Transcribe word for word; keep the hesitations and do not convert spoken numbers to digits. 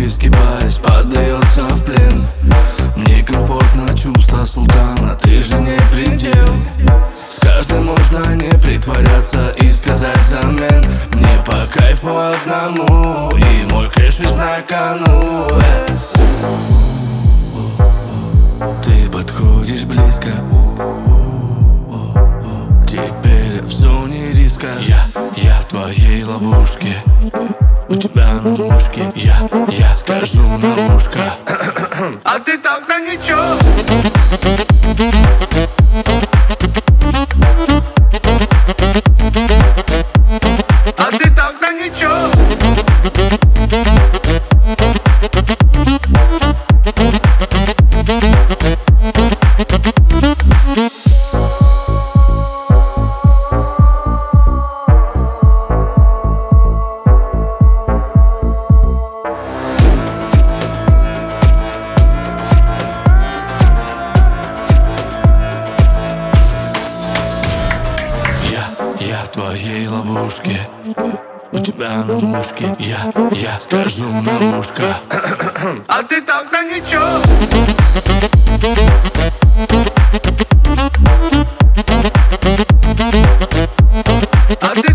изгибаясь, поддается в плен. Мне комфортно чувство султана, ты же не предел. С каждым можно не притворяться и сказать взамен: мне по кайфу одному, и мой кэш весь на кону. Ты подходишь близко, теперь в зоне риска. Я, я в твоей ловушке, у тебя на мушке. Я, я скажу на ушко, а ты так-то ничего. А ты так-то ничего. Я в твоей ловушке, у тебя на мушке. Я, я скажу на ушко, а ты так-то ничего. А ты